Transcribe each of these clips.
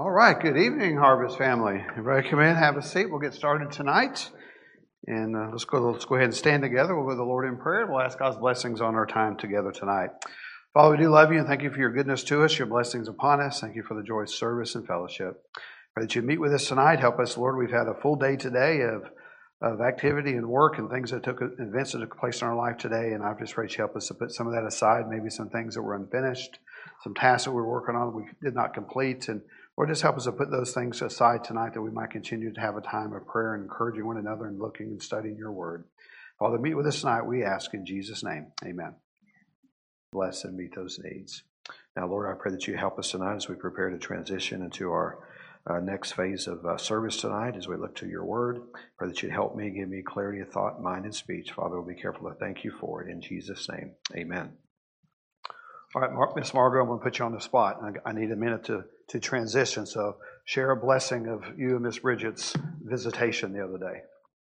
All right, good evening, Harvest family. Everybody come in, have a seat. We'll get started tonight. And let's go ahead and stand together. We'll go to the Lord in prayer. We'll ask God's blessings on our time together tonight. Father, we do love you and thank you for your goodness to us, your blessings upon us. Thank you for the joy of service and fellowship. Pray that you meet with us tonight. Help us, Lord. We've had a full day today of activity and work and things events that took place in our life today. And I just pray you help us to put some of that aside, maybe some things that were unfinished, some tasks that we're working on we did not complete. And Lord, just help us to put those things aside tonight that we might continue to have a time of prayer and encouraging one another and looking and studying your word. Father, meet with us tonight, we ask in Jesus' name. Amen. Bless and meet those needs. Now, Lord, I pray that you help us tonight as we prepare to transition into our next phase of service tonight as we look to your word. Pray that you'd help me, give me clarity of thought, mind, and speech. Father, we'll be careful to thank you for it. In Jesus' name, amen. All right, Miss Margaret, I'm going to put you on the spot. I need a minute to transition, so share a blessing of you and Miss Bridget's visitation the other day.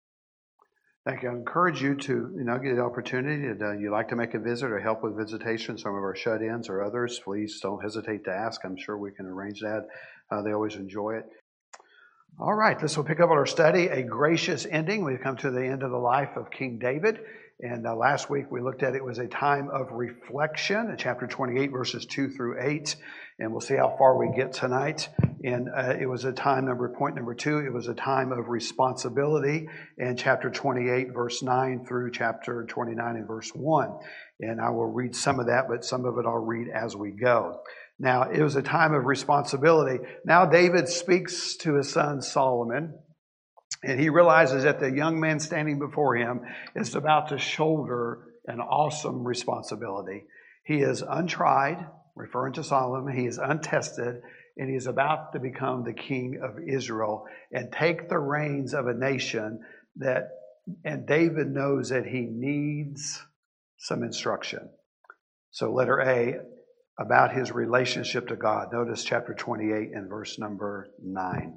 Thank you. I encourage you to, get the opportunity. If you like to make a visit or help with visitation, some of our shut-ins or others, please don't hesitate to ask. I'm sure we can arrange that. They always enjoy it. All right, this will pick up on our study, A Gracious Ending. We've come to the end of the life of King David. And last week we looked at it was a time of reflection in chapter 28, verses 2 through 8. And we'll see how far we get tonight. And it was a time, point number 2, it was a time of responsibility in chapter 28, verse 9 through chapter 29 and verse 1. And I will read some of that, but some of it I'll read as we go. Now, it was a time of responsibility. Now David speaks to his son Solomon. And he realizes that the young man standing before him is about to shoulder an awesome responsibility. He is untried, referring to Solomon. He is untested, and he is about to become the king of Israel and take the reins of a nation and David knows that he needs some instruction. So letter A, about his relationship to God. Notice chapter 28 and verse number 9.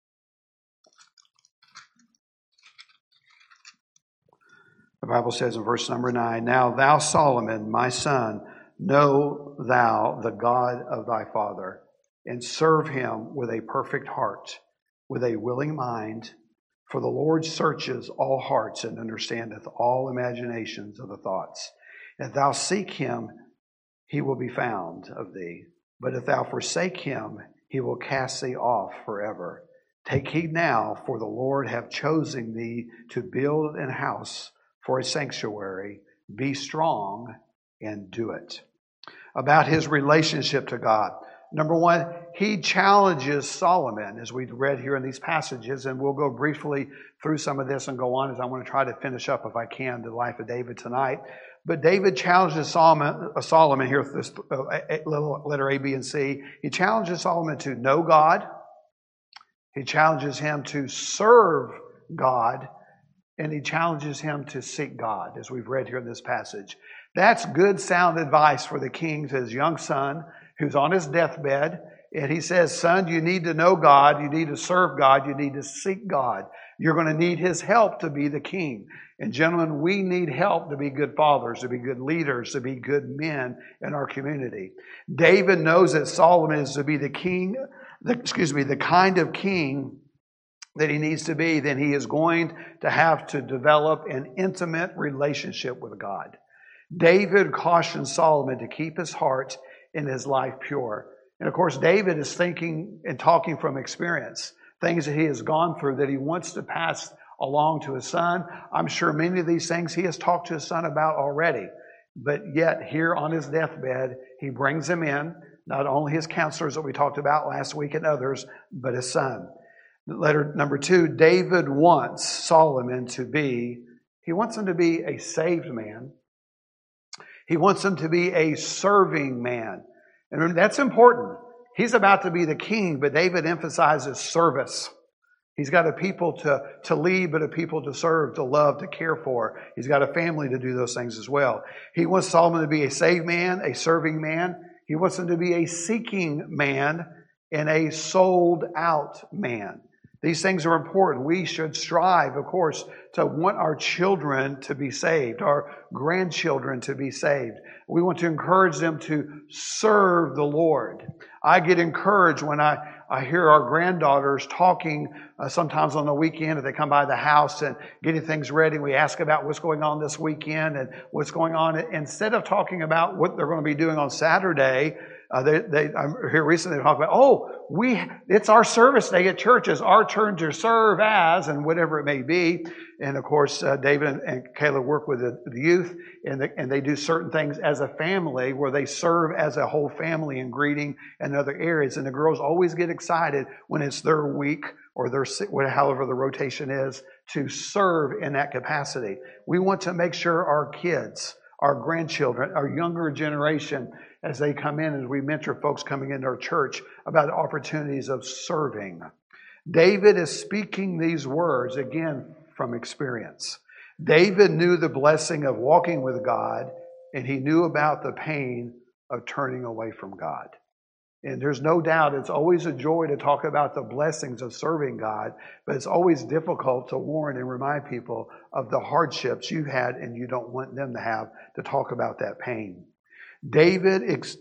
The Bible says in verse number 9, Now thou, Solomon, my son, know thou the God of thy father, and serve him with a perfect heart, with a willing mind. For the Lord searches all hearts and understandeth all imaginations of the thoughts. If thou seek him, he will be found of thee. But if thou forsake him, he will cast thee off forever. Take heed now, for the Lord hath chosen thee to build an house for a sanctuary. Be strong and do it. About his relationship to God. Number 1, he challenges Solomon, as we read here in these passages, and we'll go briefly through some of this and go on as I want to try to finish up, if I can, the life of David tonight. But David challenges Solomon here with this little letter A, B, and C. He challenges Solomon to know God. He challenges him to serve God. And he challenges him to seek God, as we've read here in this passage. That's good, sound advice for the king to his young son, who's on his deathbed. And he says, son, you need to know God. You need to serve God. You need to seek God. You're going to need his help to be the king. And gentlemen, we need help to be good fathers, to be good leaders, to be good men in our community. David knows that Solomon is to be the kind of king that he needs to be. Then he is going to have to develop an intimate relationship with God. David cautions Solomon to keep his heart and his life pure. And of course, David is thinking and talking from experience, things that he has gone through that he wants to pass along to his son. I'm sure many of these things he has talked to his son about already. But yet here on his deathbed, he brings him in, not only his counselors that we talked about last week and others, but his son. Letter number 2, David wants Solomon to be a saved man. He wants him to be a serving man. And that's important. He's about to be the king, but David emphasizes service. He's got a people to lead, but a people to serve, to love, to care for. He's got a family to do those things as well. He wants Solomon to be a saved man, a serving man. He wants him to be a seeking man and a sold out man. These things are important. We should strive, of course, to want our children to be saved, our grandchildren to be saved. We want to encourage them to serve the Lord. I get encouraged when I I hear our granddaughters talking sometimes on the weekend if they come by the house and getting things ready. We ask about what's going on this weekend and what's going on. Instead of talking about what they're going to be doing on Saturday, I'm here recently talking about, it's our service day at church. It's our turn to serve as, and whatever it may be. And of course, David and Caleb work with the youth, and they do certain things as a family where they serve as a whole family in greeting and other areas. And the girls always get excited when it's their week or however the rotation is to serve in that capacity. We want to make sure our kids, our grandchildren, our younger generation, as they come in, as we mentor folks coming into our church about the opportunities of serving. David is speaking these words, again, from experience. David knew the blessing of walking with God, and he knew about the pain of turning away from God. And there's no doubt it's always a joy to talk about the blessings of serving God, but it's always difficult to warn and remind people of the hardships you've had and you don't want them to have, to talk about that pain. David's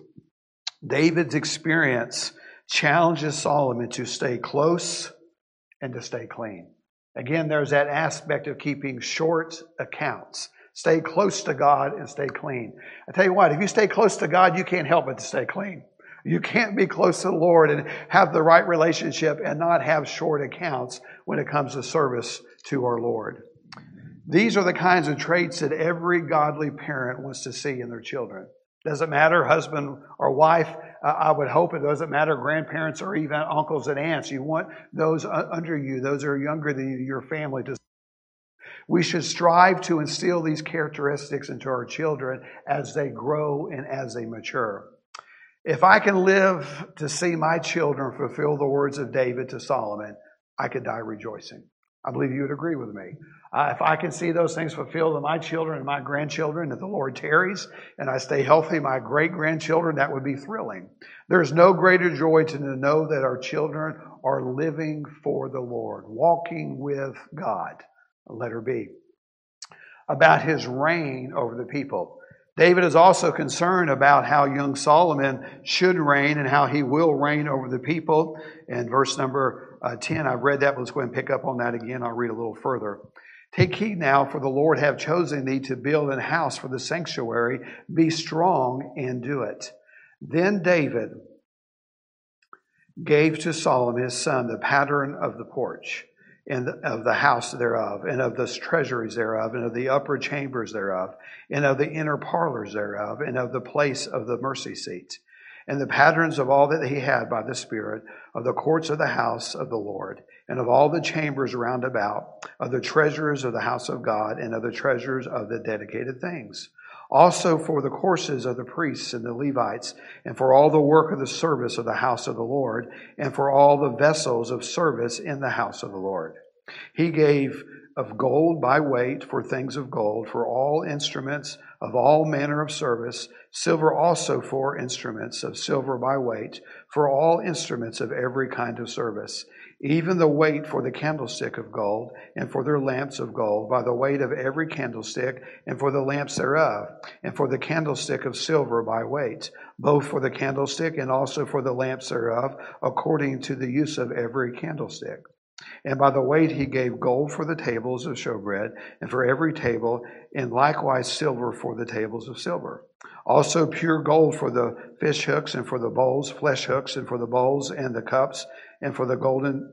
experience challenges Solomon to stay close and to stay clean. Again, there's that aspect of keeping short accounts. Stay close to God and stay clean. I tell you what, if you stay close to God, you can't help but to stay clean. You can't be close to the Lord and have the right relationship and not have short accounts when it comes to service to our Lord. These are the kinds of traits that every godly parent wants to see in their children. Doesn't matter, husband or wife, I would hope it doesn't matter, grandparents or even uncles and aunts. You want those under you, those that are younger than your family to. We should strive to instill these characteristics into our children as they grow and as they mature. If I can live to see my children fulfill the words of David to Solomon, I could die rejoicing. I believe you would agree with me. If I can see those things fulfilled in my children and my grandchildren, if the Lord tarries and I stay healthy, my great-grandchildren, that would be thrilling. There's no greater joy to know that our children are living for the Lord, walking with God. Letter B. About his reign over the people. David is also concerned about how young Solomon should reign and how he will reign over the people. In verse number 10, I've read that, but let's go ahead and pick up on that again. I'll read a little further. Take heed now, for the Lord have chosen thee to build an house for the sanctuary. Be strong and do it. Then David gave to Solomon his son the pattern of the porch, and of the house thereof, and of the treasuries thereof, and of the upper chambers thereof, and of the inner parlors thereof, and of the place of the mercy seat, and the patterns of all that he had by the Spirit, of the courts of the house of the Lord, and of all the chambers round about, of the treasures of the house of God, and of the treasures of the dedicated things. Also for the courses of the priests and the Levites, and for all the work of the service of the house of the Lord, and for all the vessels of service in the house of the Lord. He gave of gold by weight for things of gold, for all instruments of all manner of service, silver also for instruments of silver by weight, for all instruments of every kind of service, even the weight for the candlestick of gold, and for their lamps of gold, by the weight of every candlestick, and for the lamps thereof, and for the candlestick of silver by weight, both for the candlestick and also for the lamps thereof, according to the use of every candlestick. And by the weight he gave gold for the tables of showbread, and for every table, and likewise silver for the tables of silver. Also pure gold for the fish hooks, and for the bowls, flesh hooks, and for the bowls and the cups, and for the golden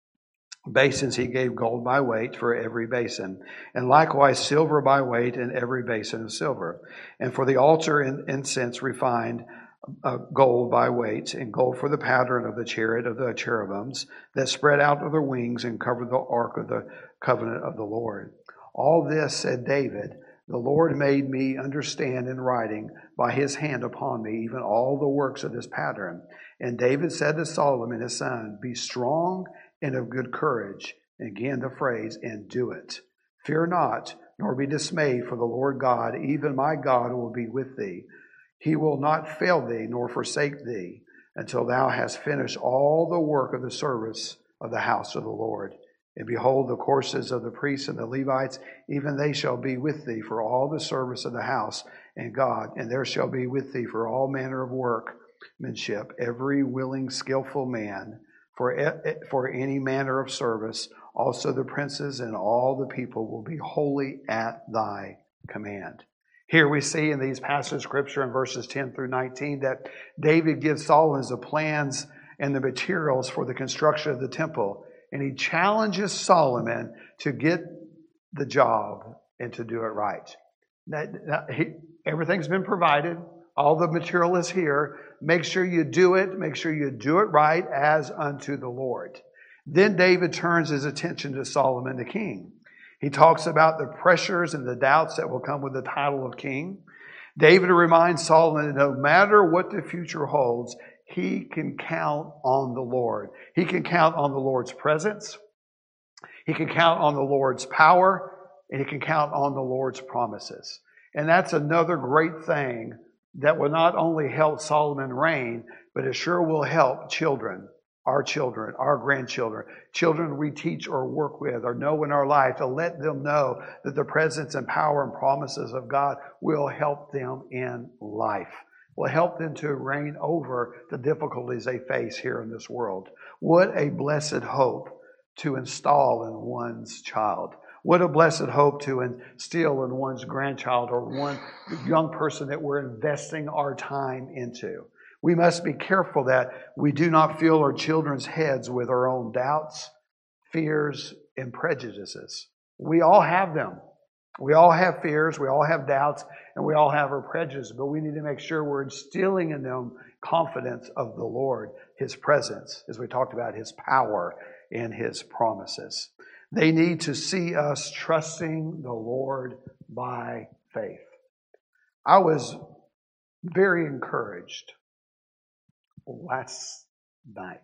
basins he gave gold by weight for every basin, and likewise silver by weight in every basin of silver. And for the altar incense refined, gold by weight, and gold for the pattern of the chariot of the cherubims that spread out of their wings and covered the ark of the covenant of the Lord. All this, said David, the Lord made me understand in writing by his hand upon me, even all the works of this pattern. And David said to Solomon his son, be strong and of good courage. And again the phrase, and do it. Fear not, nor be dismayed, for the Lord God, even my God, will be with thee. He will not fail thee, nor forsake thee, until thou hast finished all the work of the service of the house of the Lord. And behold, the courses of the priests and the Levites, even they shall be with thee for all the service of the house and God, and there shall be with thee for all manner of workmanship, every willing, skillful man, for any manner of service. Also the princes and all the people will be wholly at thy command. Here we see in these passages of Scripture in verses 10 through 19 that David gives Solomon the plans and the materials for the construction of the temple. And he challenges Solomon to get the job and to do it right. Everything's been provided. All the material is here. Make sure you do it. Make sure you do it right as unto the Lord. Then David turns his attention to Solomon the king. He talks about the pressures and the doubts that will come with the title of king. David reminds Solomon that no matter what the future holds, he can count on the Lord. He can count on the Lord's presence. He can count on the Lord's power. And he can count on the Lord's promises. And that's another great thing that will not only help Solomon reign, but it sure will help children, our grandchildren, children we teach or work with or know in our life, to let them know that the presence and power and promises of God will help them in life, will help them to reign over the difficulties they face here in this world. What a blessed hope to install in one's child. What a blessed hope to instill in one's grandchild or one young person that we're investing our time into. We must be careful that we do not fill our children's heads with our own doubts, fears, and prejudices. We all have them. We all have fears, we all have doubts, and we all have our prejudices, but we need to make sure we're instilling in them confidence of the Lord, His presence, as we talked about, His power and His promises. They need to see us trusting the Lord by faith. I was very encouraged last night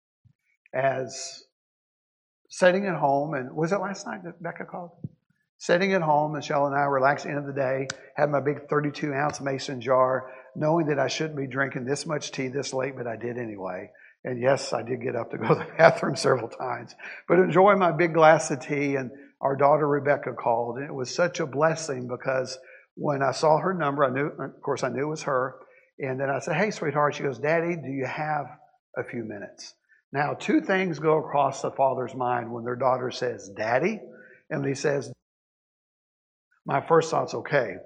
as sitting at home, and was it last night that Becca called? Sitting at home, Michelle and I relaxed end of the day, had my big 32-ounce mason jar, knowing that I shouldn't be drinking this much tea this late, but I did anyway. And yes, I did get up to go to the bathroom several times, but enjoy my big glass of tea. And our daughter Rebecca called, and it was such a blessing because when I saw her number, I knew it was her. And then I said, "Hey, sweetheart." She goes, "Daddy, do you have a few minutes?" Now, two things go across the father's mind when their daughter says, "Daddy," and when he says, my first thought's, okay,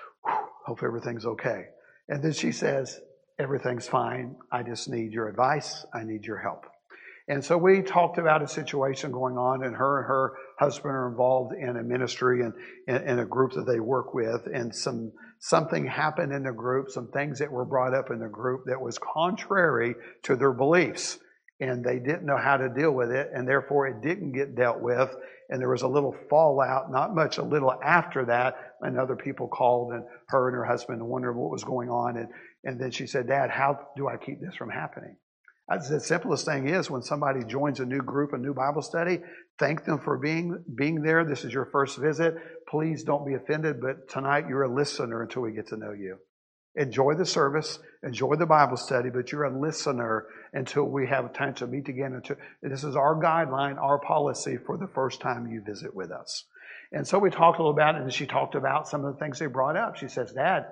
hope everything's okay. And then she says, "Everything's fine. I just need your advice. I need your help." And so we talked about a situation going on, and her husband are involved in a ministry and in a group that they work with, and something happened in the group, some things that were brought up in the group that was contrary to their beliefs. And they didn't know how to deal with it, and therefore it didn't get dealt with. And there was a little fallout, not much, a little after that, and other people called and her and her husband and wondered what was going on. And then she said, "Dad, how do I keep this from happening?" I said, the simplest thing is when somebody joins a new group, a new Bible study, thank them for being there. This is your first visit. Please don't be offended, but tonight you're a listener until we get to know you. Enjoy the service, enjoy the Bible study, but you're a listener until we have time to meet again. This is our guideline, our policy for the first time you visit with us. And so we talked a little about it, and she talked about some of the things they brought up. She says, "Dad,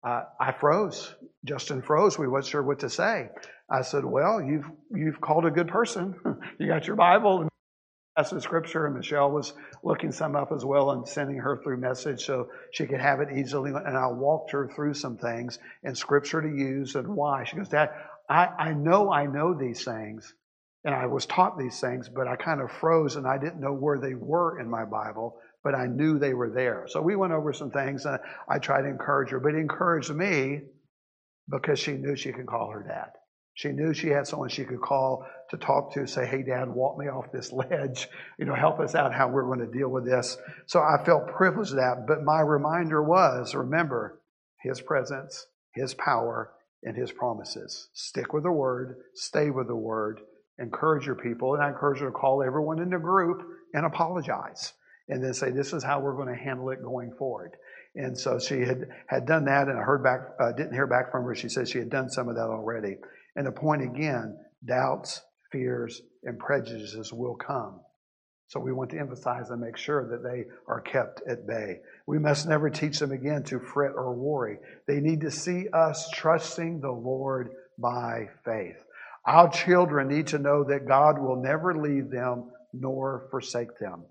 I froze. Justin froze. We weren't sure what to say." I said, "Well, you've called a good person. You got your Bible and that's the scripture," and Michelle was looking some up as well and sending her through message so she could have it easily. And I walked her through some things and scripture to use and why. She goes, "Dad, I know these things, and I was taught these things, but I kind of froze and I didn't know where they were in my Bible, but I knew they were there." So we went over some things, and I tried to encourage her, but it encouraged me because she knew she could call her dad. She knew she had someone she could call to talk to, say, "Hey, Dad, walk me off this ledge. Help us out how we're going to deal with this." So I felt privileged that. But my reminder was, remember, His presence, His power, and His promises. Stick with the Word. Stay with the Word. Encourage your people. And I encourage her to call everyone in the group and apologize. And then say, "This is how we're going to handle it going forward." And so she had done that, and I didn't hear back from her. She said she had done some of that already. And the point again, doubts, fears, and prejudices will come. So we want to emphasize and make sure that they are kept at bay. We must never teach them again to fret or worry. They need to see us trusting the Lord by faith. Our children need to know that God will never leave them nor forsake them.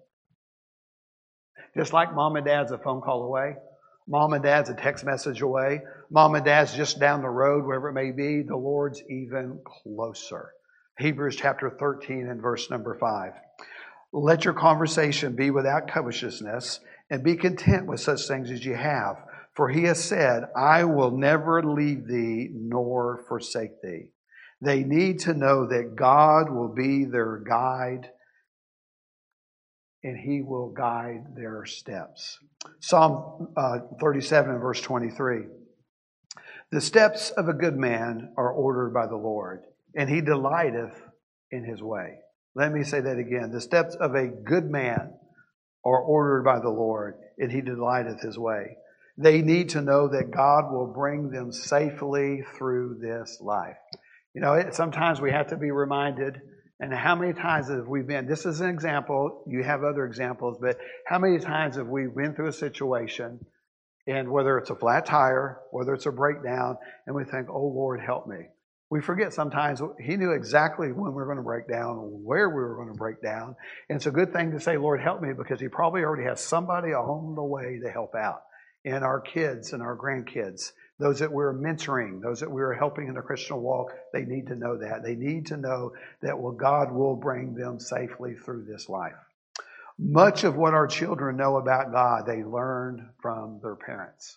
Just like mom and dad's a phone call away, mom and dad's a text message away, mom and dad's just down the road, wherever it may be, the Lord's even closer. Hebrews chapter 13 and verse number 5. Let your conversation be without covetousness, and be content with such things as you have. For he has said, I will never leave thee nor forsake thee. They need to know that God will be their guide, and he will guide their steps. Psalm 37 and verse 23. The steps of a good man are ordered by the Lord, and he delighteth in his way. Let me say that again. The steps of a good man are ordered by the Lord, and he delighteth his way. They need to know that God will bring them safely through this life. You know, sometimes we have to be reminded, and how many times have we been, this is an example, you have other examples, but how many times have we been through a situation, and whether it's a flat tire, whether it's a breakdown, and we think, oh Lord, help me. We forget sometimes he knew exactly when we were going to break down, where we were going to break down. And it's a good thing to say, Lord, help me, because he probably already has somebody along the way to help out. And our kids and our grandkids, those that we're mentoring, those that we're helping in the Christian walk, they need to know that. They need to know that God will bring them safely through this life. Much of what our children know about God, they learned from their parents.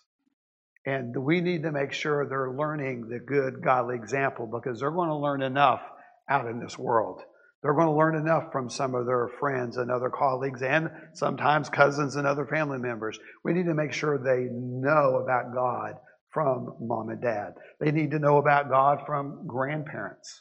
And we need to make sure they're learning the good, godly example, because they're going to learn enough out in this world. They're going to learn enough from some of their friends and other colleagues, and sometimes cousins and other family members. We need to make sure they know about God from mom and dad. They need to know about God from grandparents.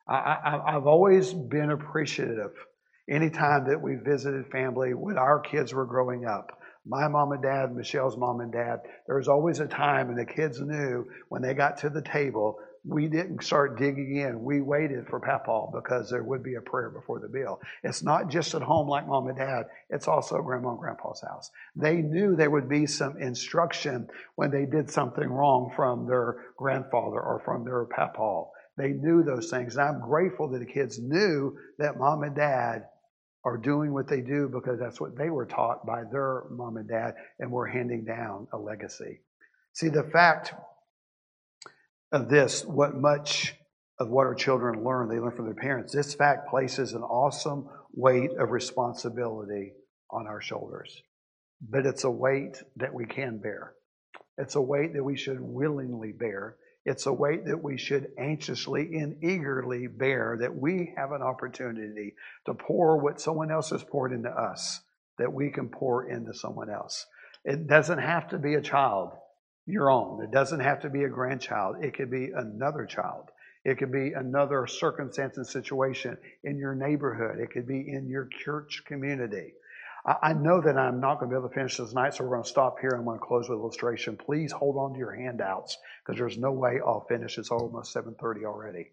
I've always been appreciative anytime that we visited family when our kids were growing up. My mom and dad, Michelle's mom and dad, there was always a time when the kids knew when they got to the table, we didn't start digging in. We waited for Papaw, because there would be a prayer before the meal. It's not just at home like mom and dad. It's also Grandma and Grandpa's house. They knew there would be some instruction when they did something wrong from their grandfather or from their Papaw. They knew those things. And I'm grateful that the kids knew that mom and dad are doing what they do, because that's what they were taught by their mom and dad, and we're handing down a legacy. See, the fact of this, much of what our children learn, they learn from their parents. This fact places an awesome weight of responsibility on our shoulders. But it's a weight that we can bear. It's a weight that we should willingly bear. It's a weight that we should anxiously and eagerly bear, that we have an opportunity to pour what someone else has poured into us, that we can pour into someone else. It doesn't have to be a child, your own. It doesn't have to be a grandchild. It could be another child. It could be another circumstance and situation in your neighborhood. It could be in your church community. I know that I'm not going to be able to finish this tonight, so we're going to stop here. I'm going to close with illustration. Please hold on to your handouts, because there's no way I'll finish. It's almost 7:30 already.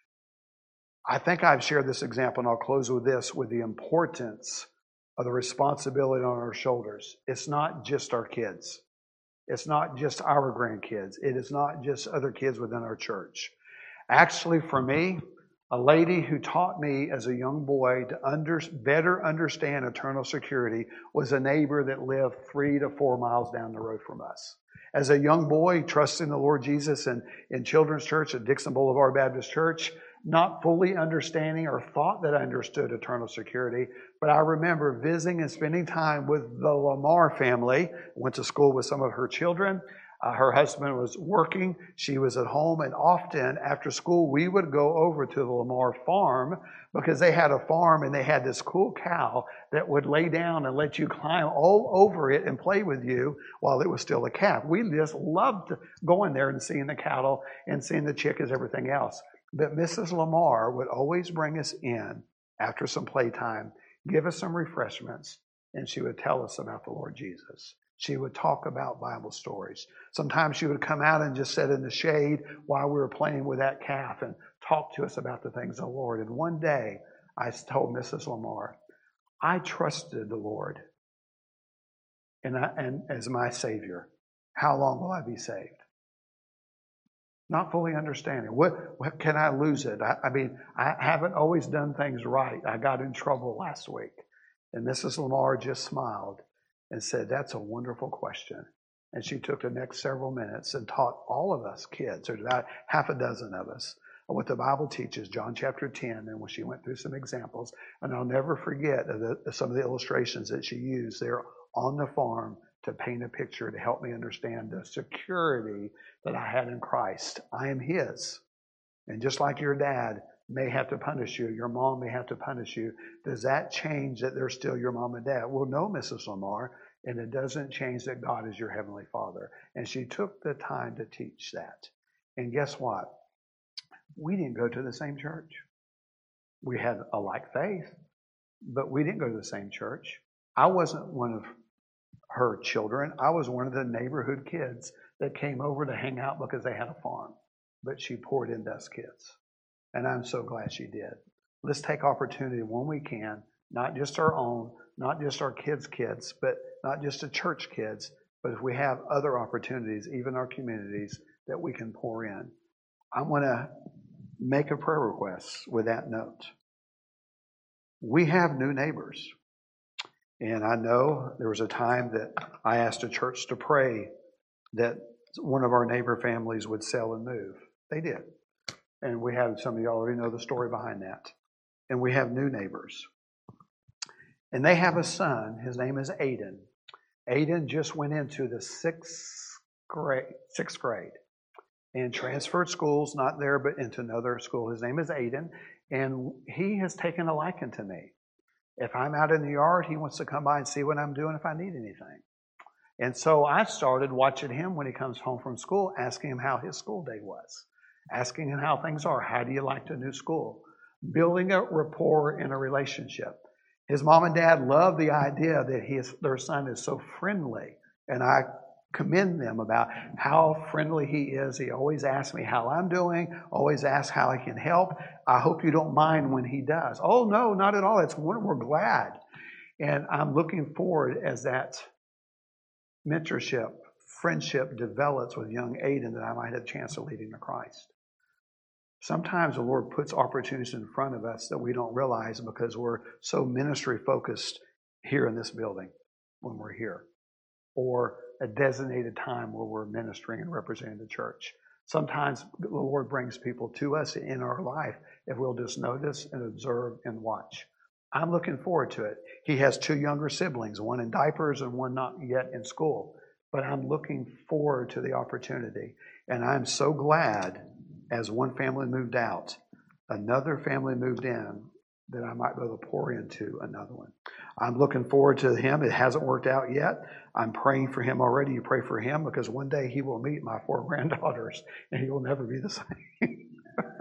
I think I've shared this example, and I'll close with this, with the importance of the responsibility on our shoulders. It's not just our kids. It's not just our grandkids. It is not just other kids within our church. Actually, for me, a lady who taught me as a young boy to better understand eternal security was a neighbor that lived 3 to 4 miles down the road from us. As a young boy, trusting the Lord Jesus in Children's Church at Dixon Boulevard Baptist Church, not fully understanding or thought that I understood eternal security, but I remember visiting and spending time with the Lamar family. Went to school with some of her children. Her husband was working. She was at home. And often after school, we would go over to the Lamar farm, because they had a farm and they had this cool cow that would lay down and let you climb all over it and play with you while it was still a calf. We just loved going there and seeing the cattle and seeing the chickens, everything else. But Mrs. Lamar would always bring us in after some playtime, give us some refreshments, and she would tell us about the Lord Jesus. She would talk about Bible stories. Sometimes she would come out and just sit in the shade while we were playing with that calf and talk to us about the things of the Lord. And one day I told Mrs. Lamar, I trusted the Lord and as my Savior. How long will I be saved? Not fully understanding. What can I lose it? I mean, I haven't always done things right. I got in trouble last week. And Mrs. Lamar just smiled and said, that's a wonderful question. And she took the next several minutes and taught all of us kids, there's about half a dozen of us, what the Bible teaches, John chapter 10. And when she went through some examples, and I'll never forget some of the illustrations that she used there on the farm to paint a picture to help me understand the security that I had in Christ. I am His. And just like your dad may have to punish you, your mom may have to punish you, does that change that they're still your mom and dad? Well, no, Mrs. Lamar, and it doesn't change that God is your Heavenly Father. And she took the time to teach that. And guess what? We didn't go to the same church. We had a like faith, but we didn't go to the same church. I wasn't one of her children. I was one of the neighborhood kids that came over to hang out because they had a farm. But she poured into us kids. And I'm so glad she did. Let's take opportunity when we can, not just our own, not just our kids' but not just the church kids, but if we have other opportunities, even our communities, that we can pour in. I want to make a prayer request with that note. We have new neighbors. And I know there was a time that I asked a church to pray that one of our neighbor families would sell and move. They did. And we have, some of you already know the story behind that. And we have new neighbors. And they have a son. His name is Aiden. Aiden just went into the sixth grade and transferred schools, not there, but into another school. His name is Aiden. And he has taken a liking to me. If I'm out in the yard, he wants to come by and see what I'm doing if I need anything. And so I started watching him when he comes home from school, asking him how his school day was, asking him how things are. How do you like the new school? Building a rapport in a relationship. His mom and dad love the idea that their son is so friendly. And I commend them about how friendly he is. He always asks me how I'm doing, always asks how I can help. I hope you don't mind when he does. Oh, no, not at all. We're glad. And I'm looking forward as that mentorship, friendship develops with young Aiden that I might have a chance of leading to Christ. Sometimes the Lord puts opportunities in front of us that we don't realize because we're so ministry focused here in this building when we're here, or a designated time where we're ministering and representing the church. Sometimes the Lord brings people to us in our life if we'll just notice and observe and watch. I'm looking forward to it. He has 2 younger siblings, one in diapers and one not yet in school. But I'm looking forward to the opportunity. And I'm so glad as one family moved out, another family moved in, that I might be able to pour into another one. I'm looking forward to him. It hasn't worked out yet. I'm praying for him already. You pray for him because one day he will meet my 4 granddaughters and he will never be the same.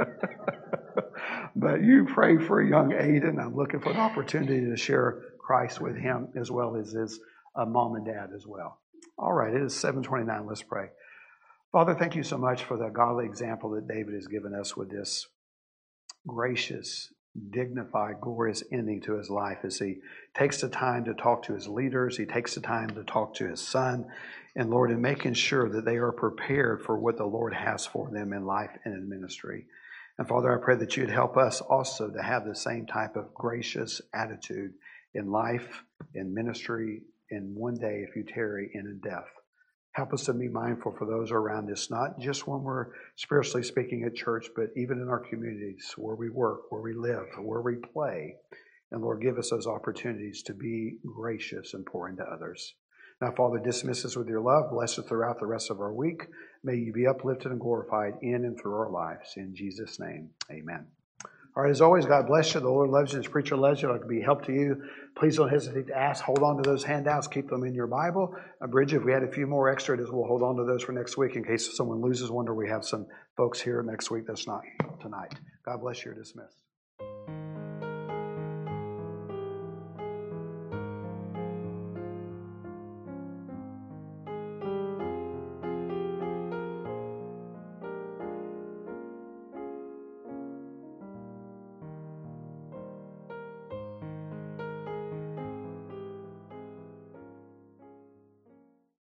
But you pray for young Aiden. I'm looking for an opportunity to share Christ with him as well as his mom and dad as well. All right, it is 7:29. Let's pray. Father, thank you so much for the godly example that David has given us with this gracious, dignified, glorious ending to his life as he takes the time to talk to his leaders. He takes the time to talk to his son. And Lord, in making sure that they are prepared for what the Lord has for them in life and in ministry. And Father, I pray that you'd help us also to have the same type of gracious attitude in life, in ministry, and one day, if you tarry, in death. Help us to be mindful for those around us, not just when we're spiritually speaking at church, but even in our communities, where we work, where we live, where we play. And Lord, give us those opportunities to be gracious and pour into others. Now, Father, dismiss us with your love. Bless us throughout the rest of our week. May you be uplifted and glorified in and through our lives. In Jesus' name, amen. All right, as always, God bless you. The Lord loves you. His preacher loves you. If I can be help to you, please don't hesitate to ask. Hold on to those handouts. Keep them in your Bible. Bridget, if we had a few more extra, we'll hold on to those for next week in case someone loses one, or we have some folks here next week that's not tonight. God bless you. You're dismissed.